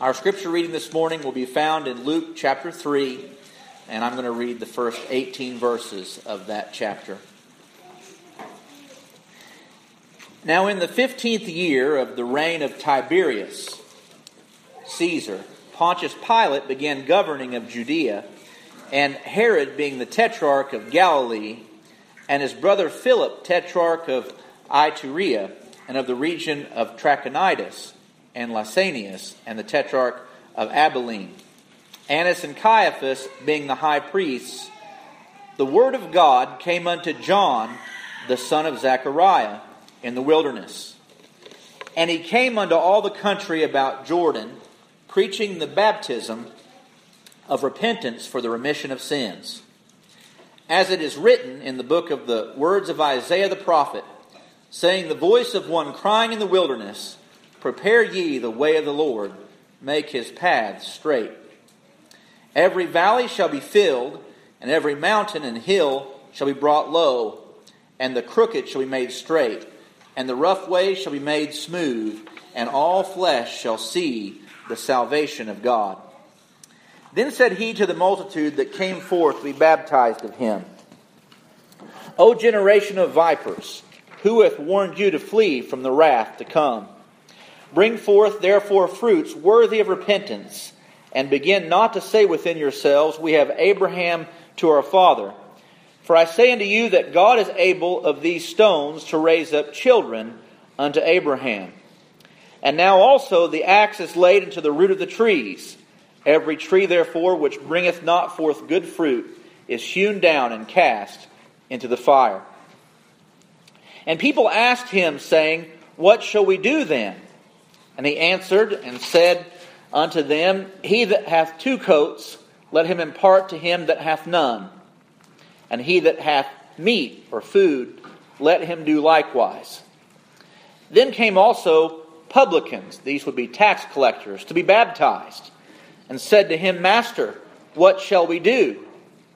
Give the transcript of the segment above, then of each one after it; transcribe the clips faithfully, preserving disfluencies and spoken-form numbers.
Our scripture reading this morning will be found in Luke chapter three, and I'm going to read the first eighteen verses of that chapter. Now in the fifteenth year of the reign of Tiberius Caesar, Pontius Pilate began governing of Judea, and Herod being the tetrarch of Galilee, and his brother Philip tetrarch of Iturea, and of the region of Trachonitis, and Lysanias, and the tetrarch of Abilene, Annas and Caiaphas being the high priests, the word of God came unto John, the son of Zechariah, in the wilderness. And he came unto all the country about Jordan, preaching the baptism of repentance for the remission of sins. As it is written in the book of the words of Isaiah the prophet, saying, the voice of one crying in the wilderness, prepare ye the way of the Lord, make his paths straight. Every valley shall be filled, and every mountain and hill shall be brought low, and the crooked shall be made straight, and the rough way shall be made smooth, and all flesh shall see the salvation of God. Then said he to the multitude that came forth to be baptized of him, O generation of vipers, who hath warned you to flee from the wrath to come? Bring forth therefore fruits worthy of repentance, and begin not to say within yourselves, we have Abraham to our father. For I say unto you that God is able of these stones to raise up children unto Abraham. And now also the axe is laid into the root of the trees. Every tree therefore which bringeth not forth good fruit is hewn down and cast into the fire. And people asked him, saying, what shall we do then? And he answered and said unto them, he that hath two coats, let him impart to him that hath none. And he that hath meat or food, let him do likewise. Then came also publicans, these would be tax collectors, to be baptized, and said to him, Master, what shall we do?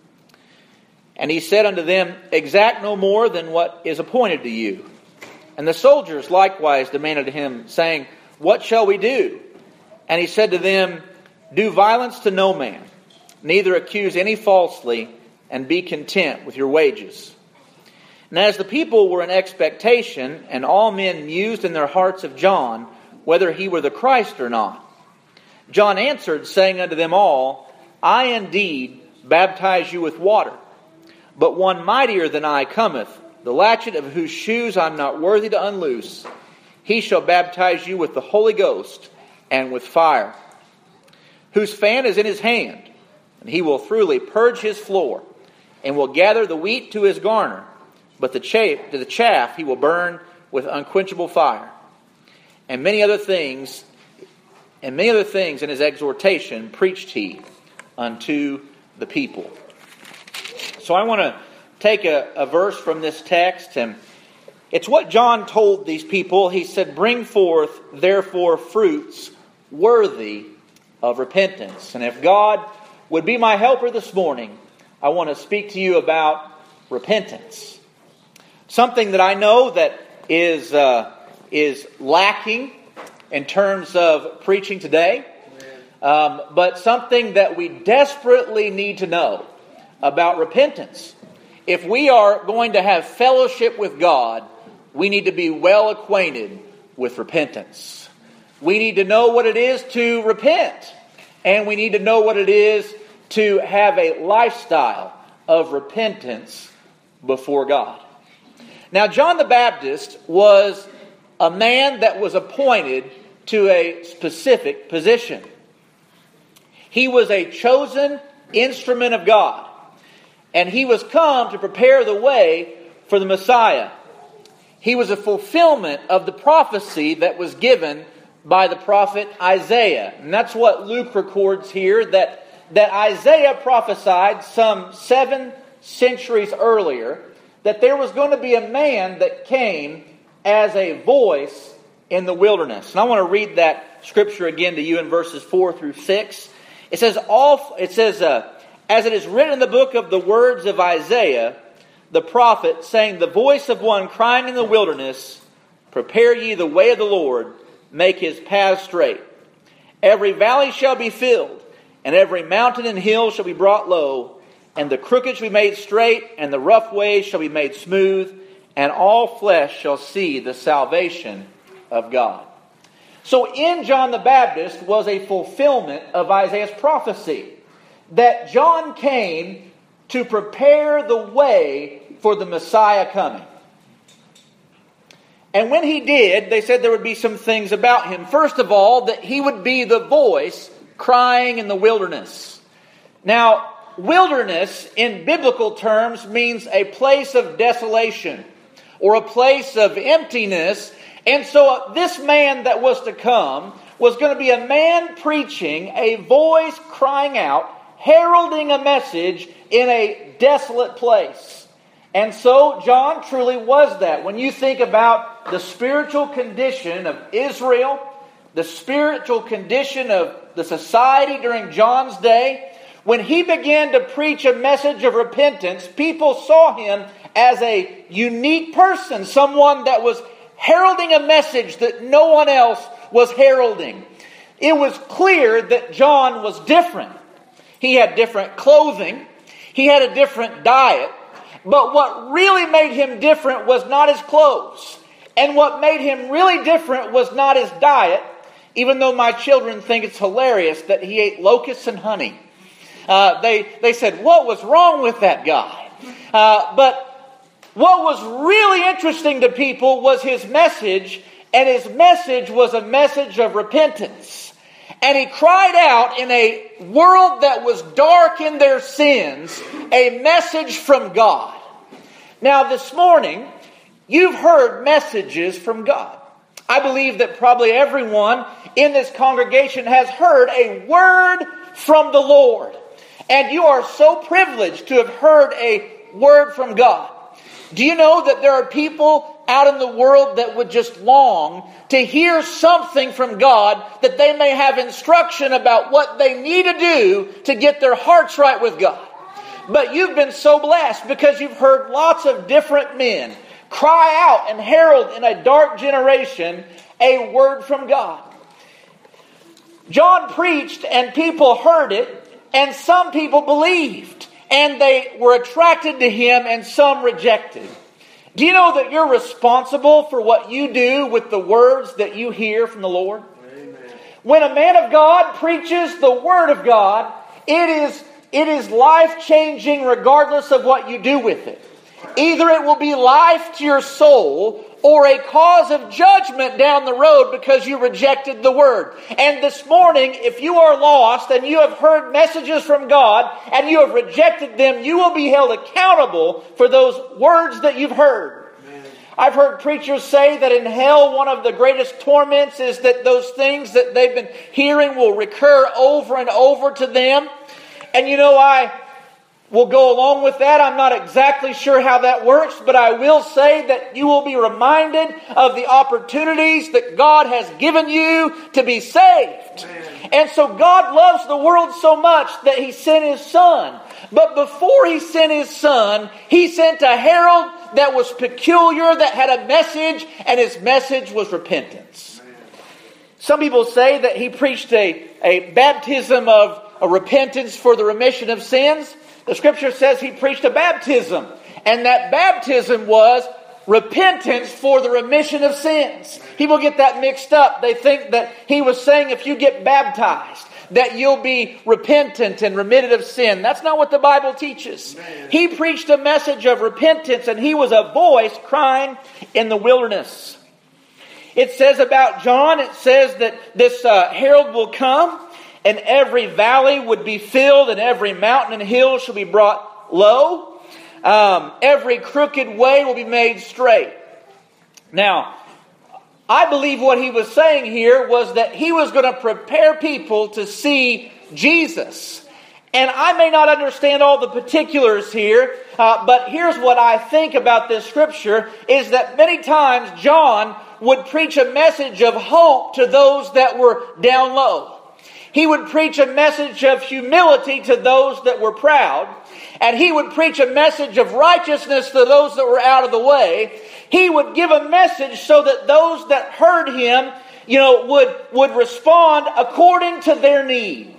And he said unto them, exact no more than what is appointed to you. And the soldiers likewise demanded of him, saying, what shall we do? And he said to them, do violence to no man, neither accuse any falsely, and be content with your wages. And as the people were in expectation, and all men mused in their hearts of John, whether he were the Christ or not, John answered, saying unto them all, I indeed baptize you with water, but one mightier than I cometh, the latchet of whose shoes I am not worthy to unloose. He shall baptize you with the Holy Ghost and with fire, whose fan is in his hand, and he will thoroughly purge his floor, and will gather the wheat to his garner, but the chaff, to the chaff he will burn with unquenchable fire. And many other things, and many other things in his exhortation preached he unto the people. So I want to take a, a verse from this text, and it's what John told these people. He said, bring forth therefore fruits worthy of repentance. And if God would be my helper this morning, I want to speak to you about repentance. Something that I know that is uh, is lacking in terms of preaching today, um, but something that we desperately need to know about repentance. If we are going to have fellowship with God, we need to be well acquainted with repentance. We need to know what it is to repent, and we need to know what it is to have a lifestyle of repentance before God. Now, John the Baptist was a man that was appointed to a specific position. He was a chosen instrument of God, and he was come to prepare the way for the Messiah. He was a fulfillment of the prophecy that was given by the prophet Isaiah. And that's what Luke records here, that, that Isaiah prophesied some seven centuries earlier that there was going to be a man that came as a voice in the wilderness. And I want to read that scripture again to you in verses four through six. It says, all, it says uh, as it is written in the book of the words of Isaiah, the prophet, saying, the voice of one crying in the wilderness, prepare ye the way of the Lord, make his paths straight. Every valley shall be filled, and every mountain and hill shall be brought low, and the crooked shall be made straight, and the rough ways shall be made smooth, and all flesh shall see the salvation of God. So in John the Baptist was a fulfillment of Isaiah's prophecy, that John came to prepare the way for the Messiah coming. And when he did, they said there would be some things about him. First of all, that he would be the voice crying in the wilderness. Now, wilderness in biblical terms means a place of desolation or a place of emptiness. And so this man that was to come was going to be a man preaching, a voice crying out, heralding a message in a desolate place. And so John truly was that. When you think about the spiritual condition of Israel, the spiritual condition of the society during John's day, when he began to preach a message of repentance, people saw him as a unique person, someone that was heralding a message that no one else was heralding. It was clear that John was different. He had different clothing. He had a different diet. But what really made him different was not his clothes. And what made him really different was not his diet, even though my children think it's hilarious that he ate locusts and honey. Uh, they, they said, what was wrong with that guy? Uh, but what was really interesting to people was his message, and his message was a message of repentance. And he cried out in a world that was dark in their sins, a message from God. Now this morning, you've heard messages from God. I believe that probably everyone in this congregation has heard a word from the Lord. And you are so privileged to have heard a word from God. Do you know that there are people out in the world that would just long to hear something from God, that they may have instruction about what they need to do to get their hearts right with God? But you've been so blessed because you've heard lots of different men cry out and herald in a dark generation a word from God. John preached and people heard it, and some people believed, and they were attracted to him, and some rejected. Do you know that you're responsible for what you do with the words that you hear from the Lord? Amen. When a man of God preaches the Word of God, it is, it is life-changing regardless of what you do with it. Either it will be life to your soul or a cause of judgment down the road because you rejected the Word. And this morning, if you are lost and you have heard messages from God and you have rejected them, you will be held accountable for those words that you've heard. Amen. I've heard preachers say that in hell, one of the greatest torments is that those things that they've been hearing will recur over and over to them. And you know, I will go along with that. I'm not exactly sure how that works, but I will say that you will be reminded of the opportunities that God has given you to be saved. Amen. And so God loves the world so much that He sent His Son. But before He sent His Son, He sent a herald that was peculiar, that had a message, and His message was repentance. Amen. Some people say that He preached a, a baptism of a repentance for the remission of sins. The Scripture says He preached a baptism, and that baptism was repentance for the remission of sins. People get that mixed up. They think that He was saying if you get baptized, that you'll be repentant and remitted of sin. That's not what the Bible teaches. Amen. He preached a message of repentance, and He was a voice crying in the wilderness. It says about John, it says that this uh, herald will come, and every valley would be filled, and every mountain and hill shall be brought low. Um, every crooked way will be made straight. Now, I believe what he was saying here was that he was going to prepare people to see Jesus. And I may not understand all the particulars here, uh, but here's what I think about this scripture, is that many times John would preach a message of hope to those that were down low. He would preach a message of humility to those that were proud. And he would preach a message of righteousness to those that were out of the way. He would give a message so that those that heard him you know, would, would respond according to their need.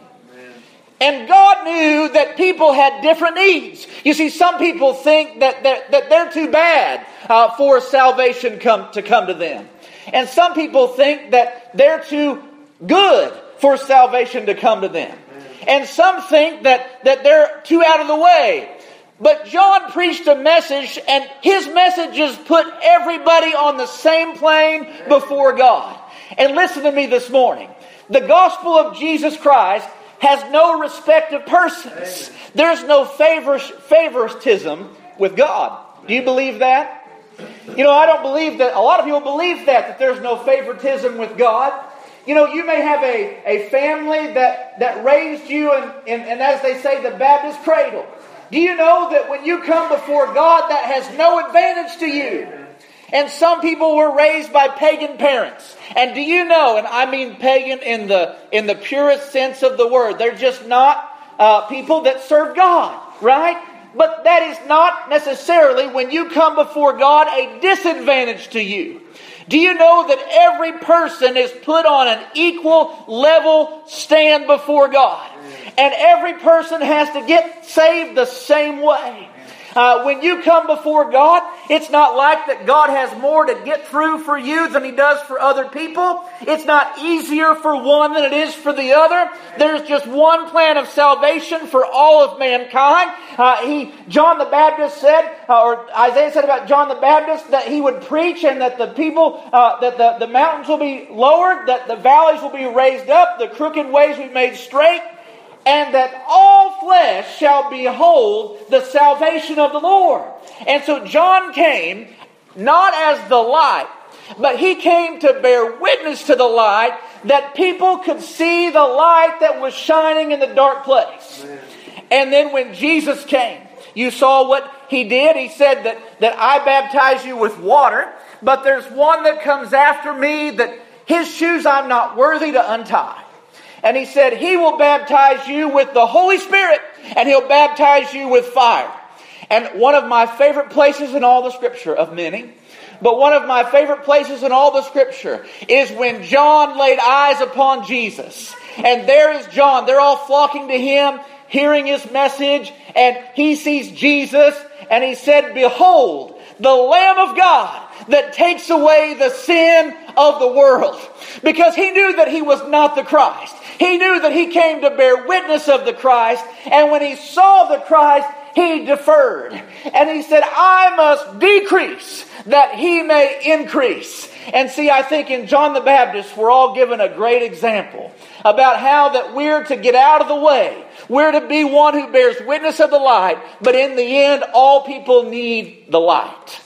And God knew that people had different needs. You see, some people think that they're, that they're too bad uh, for salvation come, to come to them. And some people think that they're too good for salvation to come to them. And some think that, that they're too out of the way. But John preached a message, and his messages put everybody on the same plane before God. And listen to me this morning. The gospel of Jesus Christ has no respect of persons. There's no favor, favoritism with God. Do you believe that? You know, I don't believe that. A lot of people believe that, that there's no favoritism with God. You know, you may have a, a family that, that raised you in, in, in, as they say, the Baptist cradle. Do you know that when you come before God, that has no advantage to you? And some people were raised by pagan parents. And do you know, and I mean pagan in the in the purest sense of the word, they're just not uh, people that serve God, right? But that is not necessarily, when you come before God, a disadvantage to you. Do you know that every person is put on an equal level stand before God? And every person has to get saved the same way. Uh, when you come before God, it's not like that God has more to get through for you than He does for other people. It's not easier for one than it is for the other. There's just one plan of salvation for all of mankind. Uh, he, John the Baptist said, uh, or Isaiah said about John the Baptist, that he would preach and that the people, uh, that the, the mountains will be lowered, that the valleys will be raised up, the crooked ways will be made straight, and that all flesh shall behold the salvation of the Lord. And so John came not as the light, but he came to bear witness to the light, that people could see the light that was shining in the dark place. Amen. And then when Jesus came, you saw what He did. He said that, that I baptize you with water, but there's one that comes after me, that His shoes I'm not worthy to untie. And He said He will baptize you with the Holy Spirit, and He'll baptize you with fire. And one of my favorite places in all the Scripture, of many, but one of my favorite places in all the Scripture is when John laid eyes upon Jesus. And there is John. They're all flocking to him, hearing his message, and he sees Jesus, and he said, "Behold, the Lamb of God that takes away the sin of the world." Because he knew that he was not the Christ. He knew that he came to bear witness of the Christ. And when he saw the Christ, he deferred. And he said, "I must decrease that He may increase." And see, I think in John the Baptist, we're all given a great example about how that we're to get out of the way. We're to be one who bears witness of the light. But in the end, all people need the light.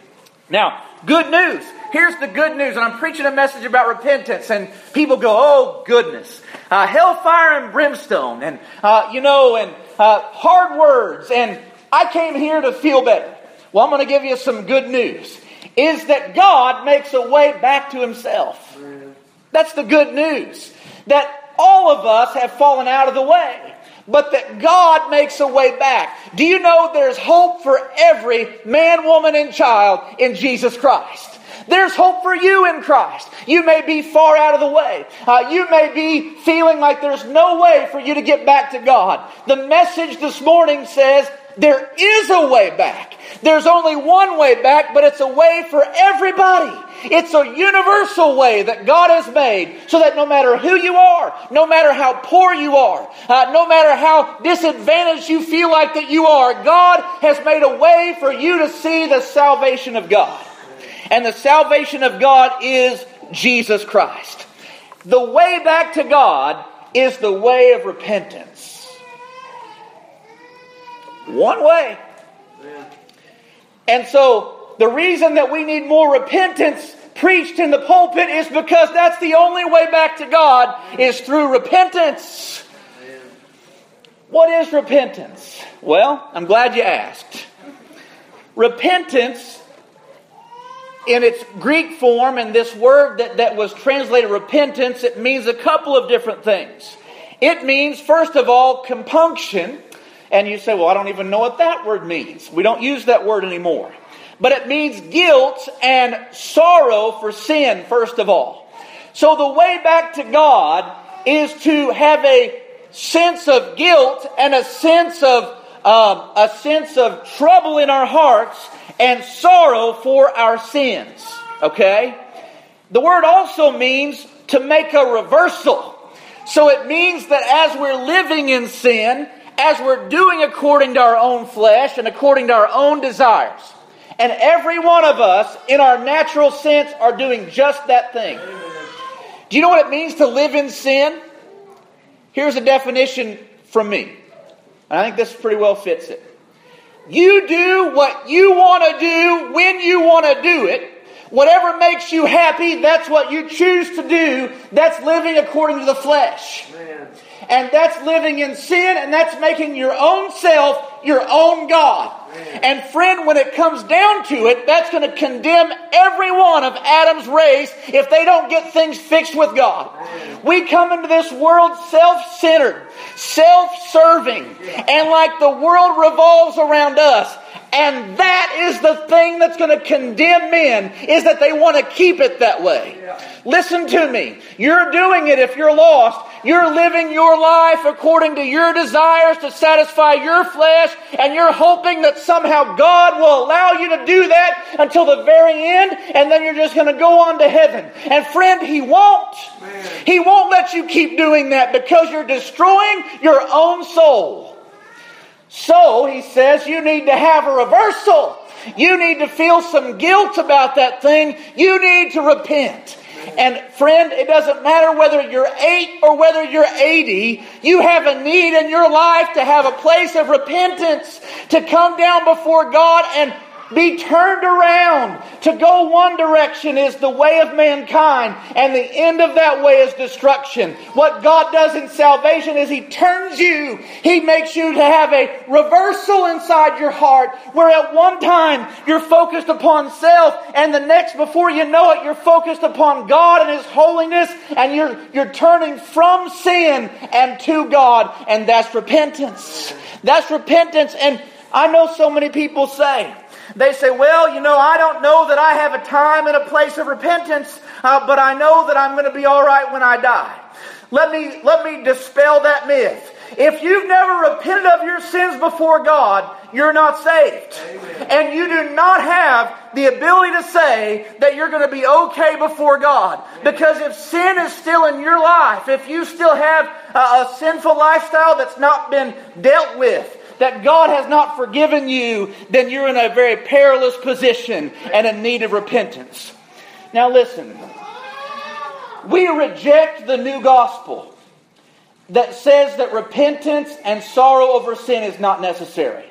Now, good news. Here's the good news. And I'm preaching a message about repentance. And people go, "Oh, goodness. Uh, hellfire and brimstone. And, uh, you know, and uh, hard words. And I came here to feel better." Well, I'm going to give you some good news. Is that God makes a way back to Himself. That's the good news. That all of us have fallen out of the way, but that God makes a way back. Do you know there's hope for every man, woman, and child in Jesus Christ? There's hope for you in Christ. You may be far out of the way. Uh, you may be feeling like there's no way for you to get back to God. The message this morning says there is a way back. There's only one way back, but it's a way for everybody. It's a universal way that God has made so that no matter who you are, no matter how poor you are, uh, no matter how disadvantaged you feel like that you are, God has made a way for you to see the salvation of God. And the salvation of God is Jesus Christ. The way back to God is the way of repentance. One way. And so the reason that we need more repentance preached in the pulpit is because that's the only way back to God is through repentance. What is repentance? Well, I'm glad you asked. Repentance, in its Greek form, and this word that, that was translated repentance, it means a couple of different things. It means, first of all, compunction. And you say, "Well, I don't even know what that word means." We don't use that word anymore. But it means guilt and sorrow for sin, first of all. So the way back to God is to have a sense of guilt and a sense of um, a sense of trouble in our hearts and sorrow for our sins. Okay? The word also means to make a reversal. So it means that as we're living in sin, as we're doing according to our own flesh and according to our own desires, and every one of us in our natural sense are doing just that thing. Do you know what it means to live in sin? Here's a definition from me. I think this pretty well fits it. You do what you want to do when you want to do it. Whatever makes you happy, that's what you choose to do. That's living according to the flesh. Man. And that's living in sin, and that's making your own self your own God. Man. And friend, when it comes down to it, that's going to condemn every one of Adam's race if they don't get things fixed with God. Man. We come into this world self-centered, self-serving, and like the world revolves around us. And that is the thing that's going to condemn men, is that they want to keep it that way. Yeah. Listen to me. You're doing it if you're lost. You're living your life according to your desires to satisfy your flesh, and you're hoping that somehow God will allow you to do that until the very end, and then you're just going to go on to heaven. And friend, He won't. Man. He won't let you keep doing that, because you're destroying your own soul. So, he says, you need to have a reversal. You need to feel some guilt about that thing. You need to repent. And friend, it doesn't matter whether you're eight or whether you're eighty. You have a need in your life to have a place of repentance, to come down before God and be turned around. To go one direction is the way of mankind, and the end of that way is destruction. What God does in salvation is He turns you. He makes you to have a reversal inside your heart, where at one time you're focused upon self, and the next, before you know it, you're focused upon God and His holiness, and you're, you're turning from sin and to God, and that's repentance. That's repentance. And I know so many people say, They say, well, you know, I don't know that I have a time and a place of repentance, uh, but I know that I'm going to be all right when I die. Let me, let me dispel that myth. If you've never repented of your sins before God, you're not saved. Amen. And you do not have the ability to say that you're going to be okay before God. Because if sin is still in your life, if you still have a, a sinful lifestyle that's not been dealt with, that God has not forgiven you, then you're in a very perilous position and in need of repentance. Now listen, we reject the new gospel that says that repentance and sorrow over sin is not necessary.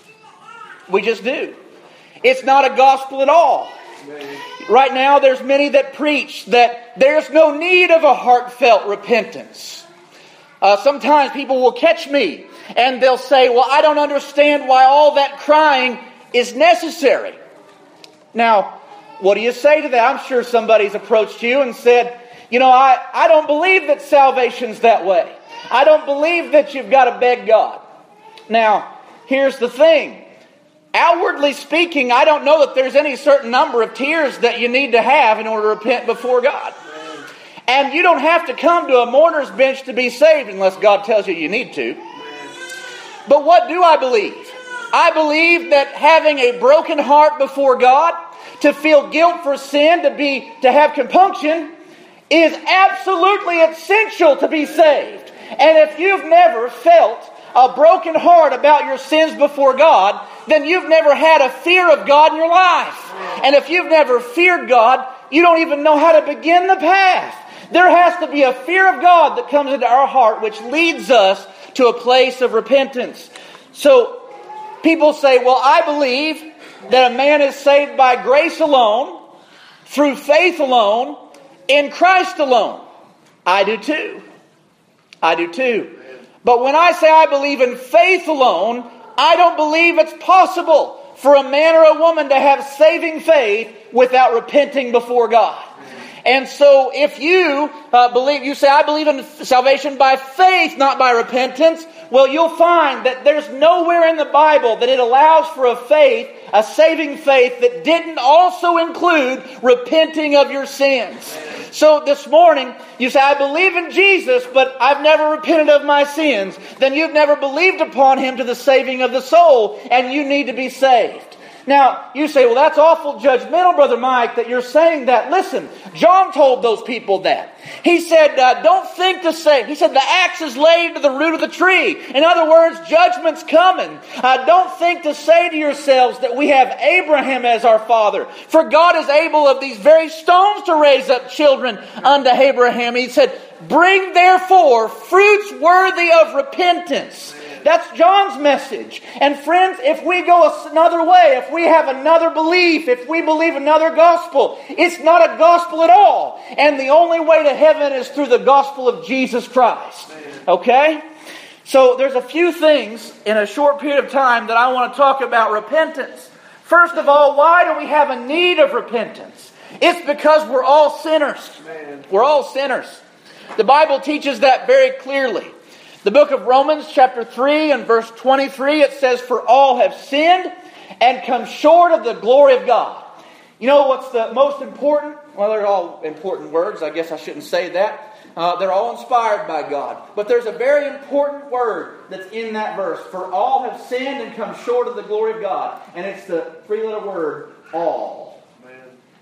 We just do. It's not a gospel at all. Right now there's many that preach that there's no need of a heartfelt repentance. Uh, sometimes people will catch me and they'll say, well, I don't understand why all that crying is necessary. Now, what do you say to that? I'm sure somebody's approached you and said, you know, I, I don't believe that salvation's that way. I don't believe that you've got to beg God. Now, here's the thing. Outwardly speaking, I don't know that there's any certain number of tears that you need to have in order to repent before God. And you don't have to come to a mourner's bench to be saved unless God tells you you need to. But what do I believe? I believe that having a broken heart before God, to feel guilt for sin, to be to have compunction, is absolutely essential to be saved. And if you've never felt a broken heart about your sins before God, then you've never had a fear of God in your life. And if you've never feared God, you don't even know how to begin the path. There has to be a fear of God that comes into our heart, which leads us to a place of repentance. So people say, well, I believe that a man is saved by grace alone, through faith alone, in Christ alone. I do too. I do too. But when I say I believe in faith alone, I don't believe it's possible for a man or a woman to have saving faith without repenting before God. And so if you uh, believe, you say, I believe in salvation by faith, not by repentance. Well, you'll find that there's nowhere in the Bible that it allows for a faith, a saving faith, that didn't also include repenting of your sins. So this morning, you say, I believe in Jesus, but I've never repented of my sins. Then you've never believed upon Him to the saving of the soul, and you need to be saved. Now, you say, well, that's awful judgmental, Brother Mike, that you're saying that. Listen, John told those people that. He said, uh, don't think to say, he said, the axe is laid to the root of the tree. In other words, judgment's coming. Uh, don't think to say to yourselves that we have Abraham as our father. For God is able of these very stones to raise up children unto Abraham. He said, bring therefore fruits worthy of repentance. That's John's message. And friends, if we go another way, if we have another belief, if we believe another gospel, it's not a gospel at all. And the only way to heaven is through the gospel of Jesus Christ. Okay? So there's a few things in a short period of time that I want to talk about repentance. First of all, why do we have a need of repentance? It's because we're all sinners. We're all sinners. The Bible teaches that very clearly. The book of Romans chapter three and verse twenty-three, it says, for all have sinned and come short of the glory of God. You know what's the most important? Well, they're all important words. I guess I shouldn't say that. Uh, they're all inspired by God. But there's a very important word that's in that verse. For all have sinned and come short of the glory of God. And it's the three-letter word, all. Man.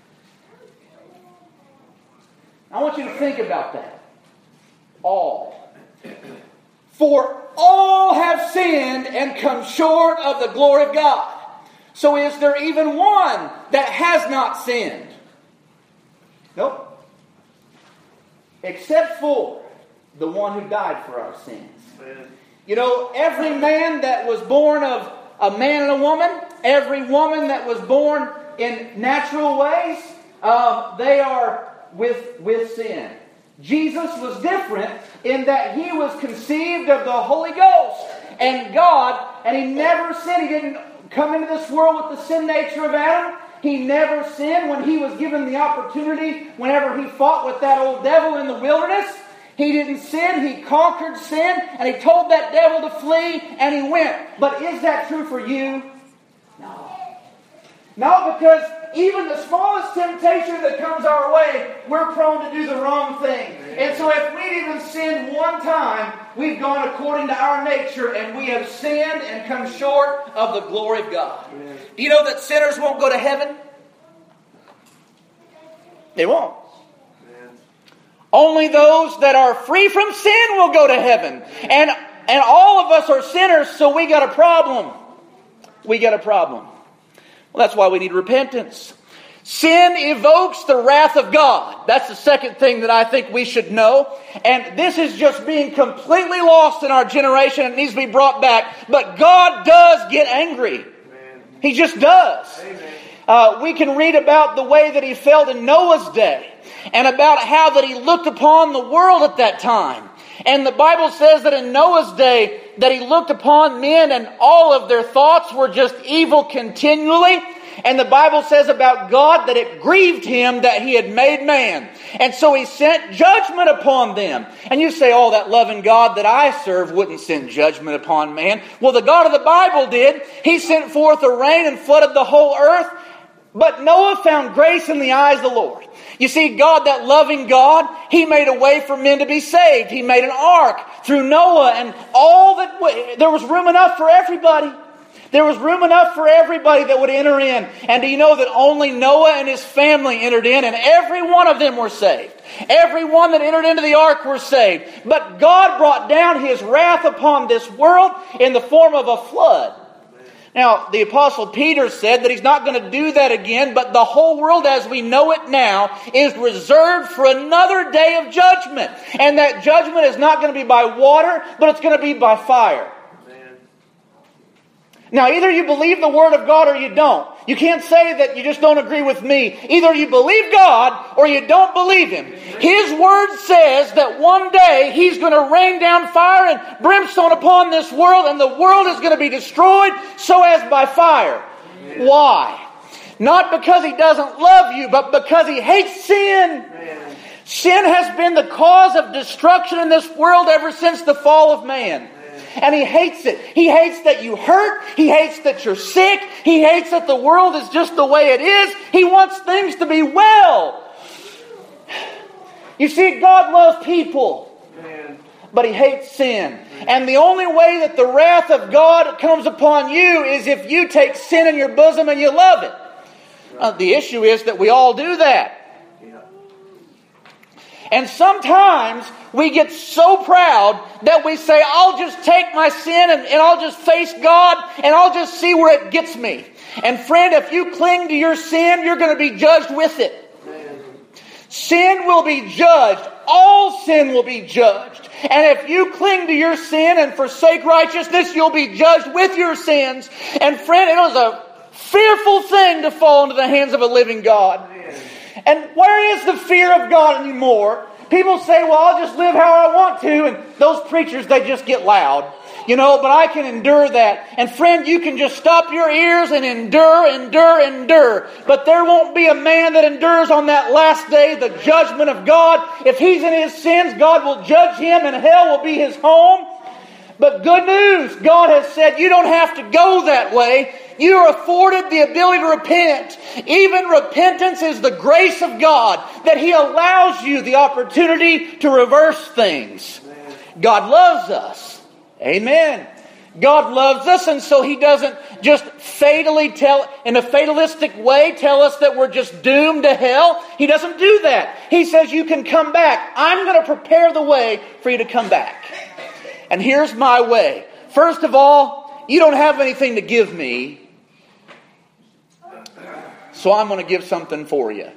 I want you to think about that. All. For all have sinned and come short of the glory of God. So is there even one that has not sinned? Nope. Except for the one who died for our sins. Amen. You know, every man that was born of a man and a woman, every woman that was born in natural ways, uh, they are with, with sin. Jesus was different in that He was conceived of the Holy Ghost and God, and He never sinned. He didn't come into this world with the sin nature of Adam. He never sinned. When He was given the opportunity, whenever He fought with that old devil in the wilderness, He didn't sin. He conquered sin, and He told that devil to flee, and He went. But is that true for you? No. No, because even the smallest temptation that comes our way, we're prone to do the wrong thing. And so if we'd even sinned one time, we've gone according to our nature, and we have sinned and come short of the glory of God. Amen. Do you know that sinners won't go to heaven? They won't. Amen. Only those that are free from sin will go to heaven. And, and all of us are sinners, so we got a problem. We got a problem. Well, that's why we need repentance. Sin evokes the wrath of God. That's the second thing that I think we should know. And this is just being completely lost in our generation. It needs to be brought back. But God does get angry. Amen. He just does. Uh, we can read about the way that He felt in Noah's day. And about how that He looked upon the world at that time. And the Bible says that in Noah's day, that he looked upon men and all of their thoughts were just evil continually. And the Bible says about God that it grieved Him that He had made man. And so He sent judgment upon them. And you say, oh, that loving God that I serve wouldn't send judgment upon man. Well, the God of the Bible did. He sent forth a rain and flooded the whole earth. But Noah found grace in the eyes of the Lord. You see, God, that loving God, He made a way for men to be saved. He made an ark through Noah, and all that, there was room enough for everybody. There was room enough for everybody that would enter in. And do you know that only Noah and his family entered in, and every one of them were saved. Every one that entered into the ark were saved. But God brought down His wrath upon this world in the form of a flood. Now, the Apostle Peter said that he's not going to do that again, but the whole world as we know it now is reserved for another day of judgment. And that judgment is not going to be by water, but it's going to be by fire. Amen. Now, either you believe the Word of God or you don't. You can't say that you just don't agree with me. Either you believe God or you don't believe Him. His Word says that one day He's going to rain down fire and brimstone upon this world, and the world is going to be destroyed so as by fire. Amen. Why? Not because He doesn't love you, but because He hates sin. Amen. Sin has been the cause of destruction in this world ever since the fall of man. Amen. And He hates it. He hates that you hurt. He hates that you're sick. He hates that the world is just the way it is. He wants things to be well. You see, God loves people, Amen. But He hates sin. Amen. And the only way that the wrath of God comes upon you is if you take sin in your bosom and you love it. Uh, the issue is that we all do that. And sometimes we get so proud that we say, I'll just take my sin and, and I'll just face God and I'll just see where it gets me. And friend, if you cling to your sin, you're going to be judged with it. Sin will be judged. All sin will be judged. And if you cling to your sin and forsake righteousness, you'll be judged with your sins. And friend, it was a fearful thing to fall into the hands of a living God. And where is the fear of God anymore? People say, well, I'll just live how I want to. And those preachers, they just get loud. You know, but I can endure that. And friend, you can just stop your ears and endure, endure, endure. But there won't be a man that endures on that last day, the judgment of God. If he's in his sins, God will judge him and hell will be his home. But good news, God has said you don't have to go that way. You are afforded the ability to repent. Even repentance is the grace of God, that He allows you the opportunity to reverse things. God loves us. Amen. God loves us, and so He doesn't just fatally tell, in a fatalistic way, tell us that we're just doomed to hell. He doesn't do that. He says you can come back. I'm going to prepare the way for you to come back. And here's my way. First of all, you don't have anything to give me, so I'm going to give something for you.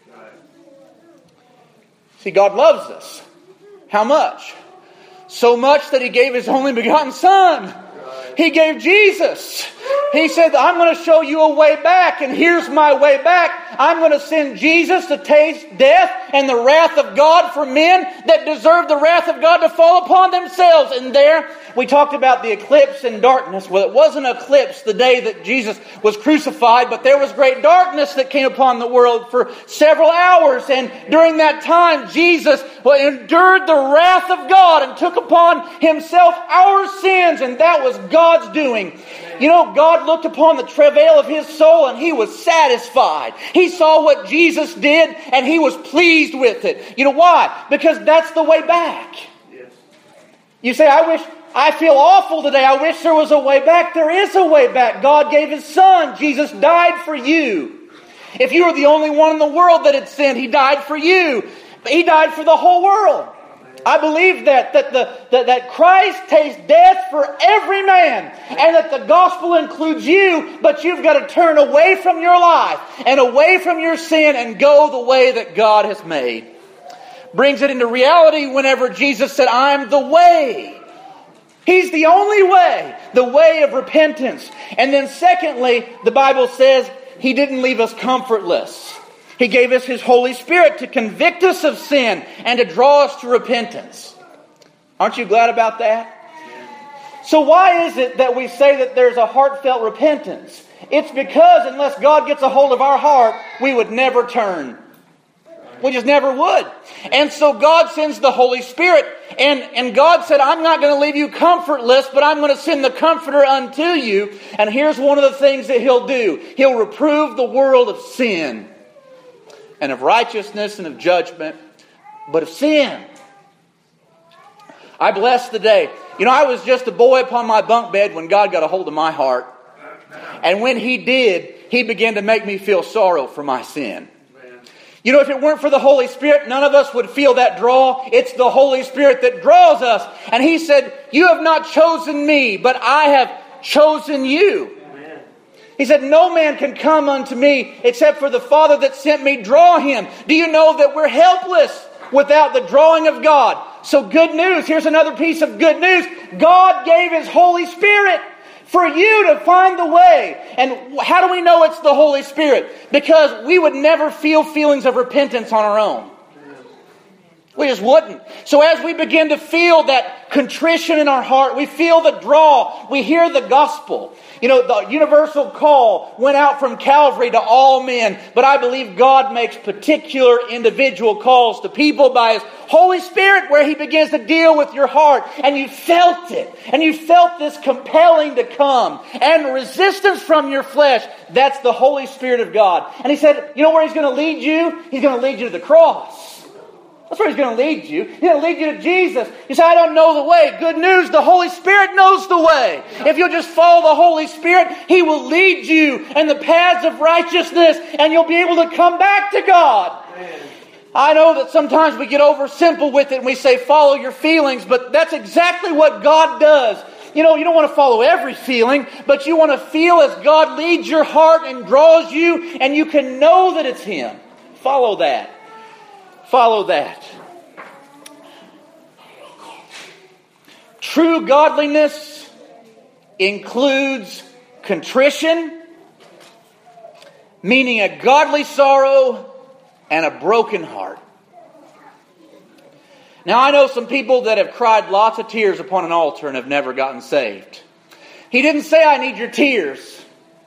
See, God loves us. How much? So much that He gave His only begotten Son. He gave Jesus. He said, I'm going to show you a way back, and here's my way back. I'm going to send Jesus to taste death and the wrath of God for men that deserve the wrath of God to fall upon themselves. And there, we talked about the eclipse and darkness. Well, it wasn't an eclipse the day that Jesus was crucified, but there was great darkness that came upon the world for several hours. And during that time, Jesus endured the wrath of God and took upon Himself our sins, and that was God's doing. You know, God looked upon the travail of His soul and He was satisfied. He saw what Jesus did and He was pleased with it. You know why? Because that's the way back. Yes. You say, I wish, I feel awful today. I wish there was a way back. There is a way back. God gave His Son. Jesus died for you. If you were the only one in the world that had sinned, He died for you. He died for the whole world. I believe that that the that, that Christ tastes death for every man, and that the gospel includes you, but you've got to turn away from your life and away from your sin and go the way that God has made. Brings it into reality whenever Jesus said, I'm the way. He's the only way, the way of repentance. And then secondly, the Bible says He didn't leave us comfortless. He gave us His Holy Spirit to convict us of sin and to draw us to repentance. Aren't you glad about that? So why is it that we say that there's a heartfelt repentance? It's because unless God gets a hold of our heart, we would never turn. We just never would. And so God sends the Holy Spirit. And, and God said, I'm not going to leave you comfortless, but I'm going to send the Comforter unto you. And here's one of the things that He'll do. He'll reprove the world of sin, and of righteousness, and of judgment, but of sin. I bless the day. You know, I was just a boy upon my bunk bed when God got a hold of my heart. And when He did, He began to make me feel sorrow for my sin. You know, if it weren't for the Holy Spirit, none of us would feel that draw. It's the Holy Spirit that draws us. And He said, you have not chosen me, but I have chosen you. He said, no man can come unto me except for the Father that sent me draw him. Do you know that we're helpless without the drawing of God? So good news. Here's another piece of good news. God gave His Holy Spirit for you to find the way. And how do we know it's the Holy Spirit? Because we would never feel feelings of repentance on our own. We just wouldn't. So as we begin to feel that contrition in our heart, we feel the draw, we hear the gospel. You know, the universal call went out from Calvary to all men, but I believe God makes particular individual calls to people by His Holy Spirit, where He begins to deal with your heart. And you felt it. And you felt this compelling to come. And resistance from your flesh. That's the Holy Spirit of God. And He said, you know where He's going to lead you? He's going to lead you to the cross. That's where He's going to lead you. He's going to lead you to Jesus. You say, I don't know the way. Good news, the Holy Spirit knows the way. If you'll just follow the Holy Spirit, He will lead you in the paths of righteousness, and you'll be able to come back to God. Amen. I know that sometimes we get over simple with it and we say, follow your feelings, but that's exactly what God does. You know, you don't want to follow every feeling, but you want to feel as God leads your heart and draws you, and you can know that it's Him. Follow that. Follow that. True godliness includes contrition, meaning a godly sorrow and a broken heart. Now, I know some people that have cried lots of tears upon an altar and have never gotten saved. He didn't say, I need your tears.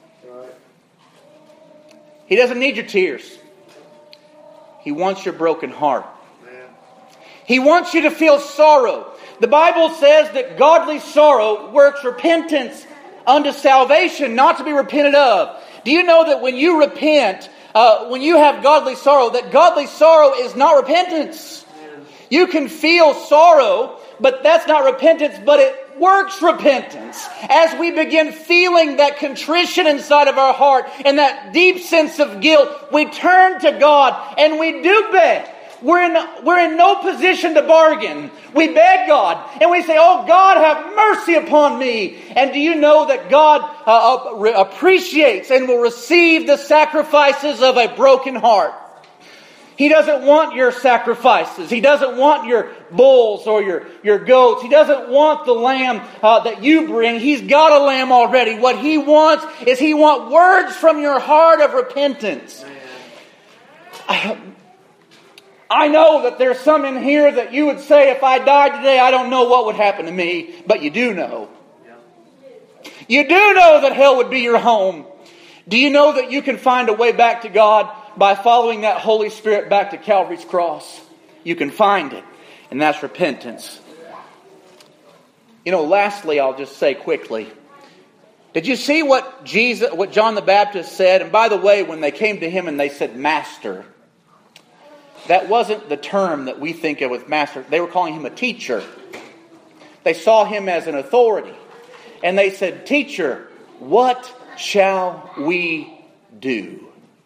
He doesn't need your tears. He wants your broken heart. He wants you to feel sorrow. The Bible says that godly sorrow works repentance unto salvation, not to be repented of. Do you know that when you repent, uh, when you have godly sorrow, that godly sorrow is not repentance? You can feel sorrow, but that's not repentance, but it works repentance. As we begin feeling that contrition inside of our heart and that deep sense of guilt, we turn to God and we do beg. We're in, we're in no position to bargain. We beg God and we say, oh God, have mercy upon me. And do you know that God uh, appreciates and will receive the sacrifices of a broken heart? He doesn't want your sacrifices. He doesn't want your bulls or your, your goats. He doesn't want the lamb uh, that you bring. He's got a lamb already. What He wants is He wants words from your heart of repentance. I, I know that there's some in here that you would say, if I died today, I don't know what would happen to me. But you do know. You do know that hell would be your home. Do you know that you can find a way back to God by following that Holy Spirit back to Calvary's cross? You can find it. And that's repentance. You know, lastly, I'll just say quickly. Did you see what Jesus, what John the Baptist said? And by the way, when they came to Him and they said, Master, that wasn't the term that we think of with Master. They were calling Him a teacher. They saw Him as an authority. And they said, Teacher, what shall we do?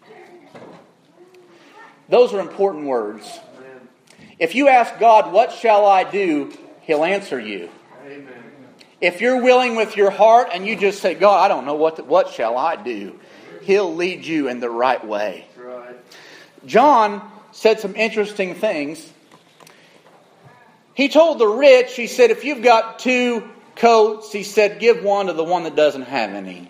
Those are important words. If you ask God, what shall I do? He'll answer you. Amen. If you're willing with your heart and you just say, God, I don't know what, the, what shall I do? He'll lead you in the right way. Right. John said some interesting things. He told the rich, he said, if you've got two coats, he said, give one to the one that doesn't have any.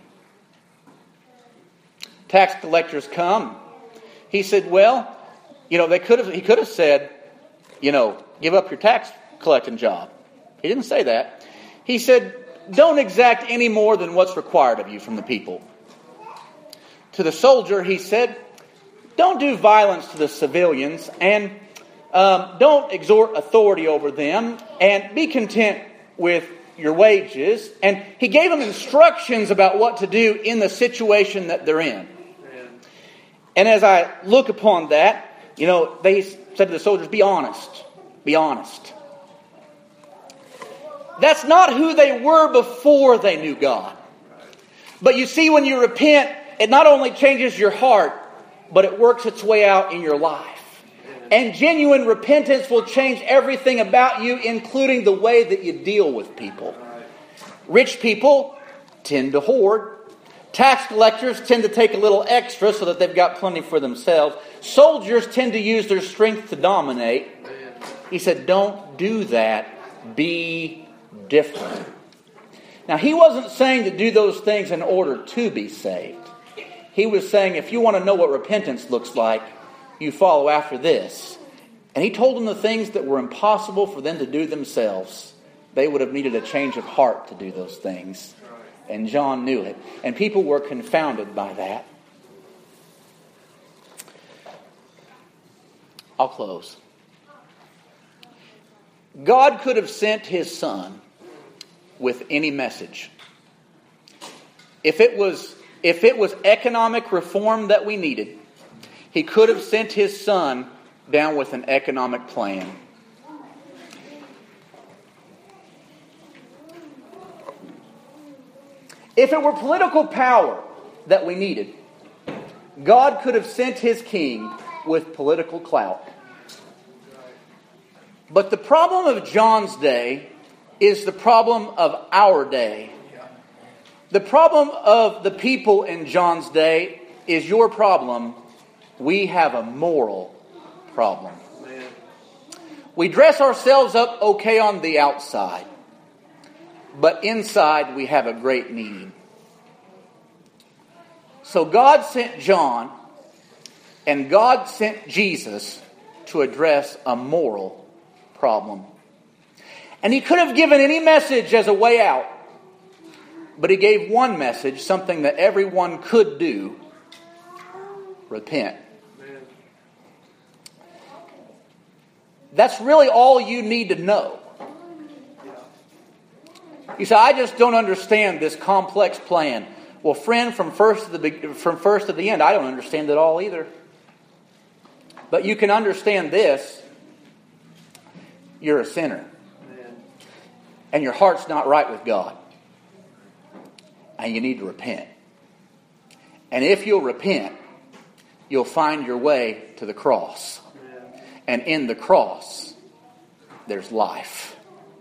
Tax collectors come. He said, well, you know, they could have. He could have said, you know, give up your tax collecting job. He didn't say that. He said, don't exact any more than what's required of you from the people. To the soldier, he said, don't do violence to the civilians and um, don't exhort authority over them, and be content with your wages. And he gave them instructions about what to do in the situation that they're in. And as I look upon that, you know, they said to the soldiers, be honest. Be honest. That's not who they were before they knew God. But you see, when you repent, it not only changes your heart, but it works its way out in your life. And genuine repentance will change everything about you, including the way that you deal with people. Rich people tend to hoard. Tax collectors tend to take a little extra so that they've got plenty for themselves. Soldiers tend to use their strength to dominate. He said, don't do that. Be different. Now, he wasn't saying to do those things in order to be saved. He was saying, if you want to know what repentance looks like, you follow after this. And he told them the things that were impossible for them to do themselves. They would have needed a change of heart to do those things. And John knew it. And people were confounded by that. I'll close. God could have sent His Son with any message. If it was, if it was economic reform that we needed, He could have sent His Son down with an economic plan. If it were political power that we needed, God could have sent His king with political clout. But the problem of John's day is the problem of our day. The problem of the people in John's day is your problem. We have a moral problem. We dress ourselves up okay on the outside, but inside we have a great need. So God sent John and God sent Jesus to address a moral problem. And He could have given any message as a way out, but He gave one message, something that everyone could do: repent. That's really all you need to know. You say, I just don't understand this complex plan. Well, friend, from first to the from first to the end, I don't understand it all either. But you can understand this. You're a sinner. And your heart's not right with God. And you need to repent. And if you'll repent, you'll find your way to the cross. And in the cross, there's life.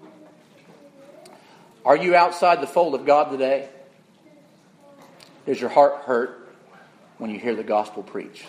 Are you outside the fold of God today? Does your heart hurt when you hear the gospel preached?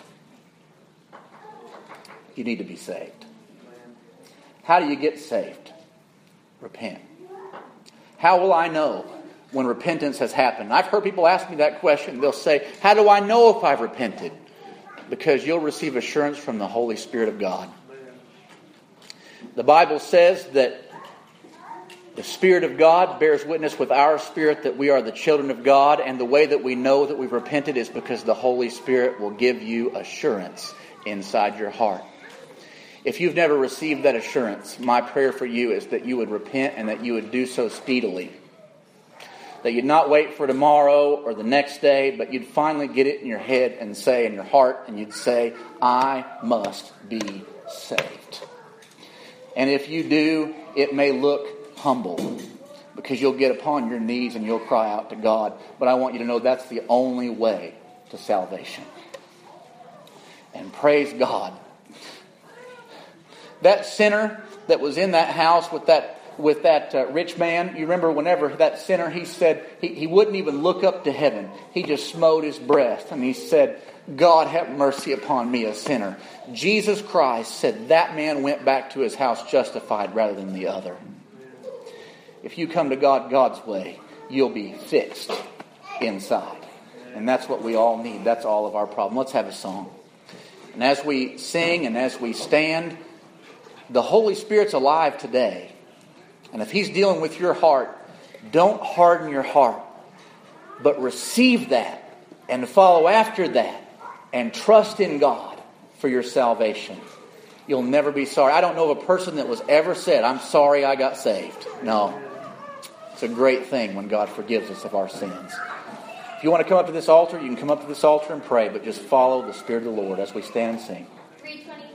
You need to be saved. How do you get saved? Repent. How will I know when repentance has happened? I've heard people ask me that question. They'll say, how do I know if I've repented? Because you'll receive assurance from the Holy Spirit of God. The Bible says that the Spirit of God bears witness with our spirit that we are the children of God, and the way that we know that we've repented is because the Holy Spirit will give you assurance inside your heart. If you've never received that assurance, my prayer for you is that you would repent and that you would do so speedily. That you'd not wait for tomorrow or the next day, but you'd finally get it in your head and say in your heart, and you'd say, I must be saved. And if you do, it may look humble, because you'll get upon your knees and you'll cry out to God. But I want you to know that's the only way to salvation. And praise God. That sinner that was in that house with that with that uh, rich man, you remember whenever that sinner, he said he, he wouldn't even look up to heaven. He just smote his breast and he said, God, have mercy upon me, a sinner. Jesus Christ said that man went back to his house justified rather than the other. If you come to God God's way, you'll be fixed inside. And that's what we all need. That's all of our problem. Let's have a song. And as we sing and as we stand, the Holy Spirit's alive today. And if He's dealing with your heart, don't harden your heart, but receive that and follow after that and trust in God for your salvation. You'll never be sorry. I don't know of a person that was ever said, I'm sorry I got saved. No. It's a great thing when God forgives us of our sins. If you want to come up to this altar, you can come up to this altar and pray, but just follow the Spirit of the Lord as we stand and sing.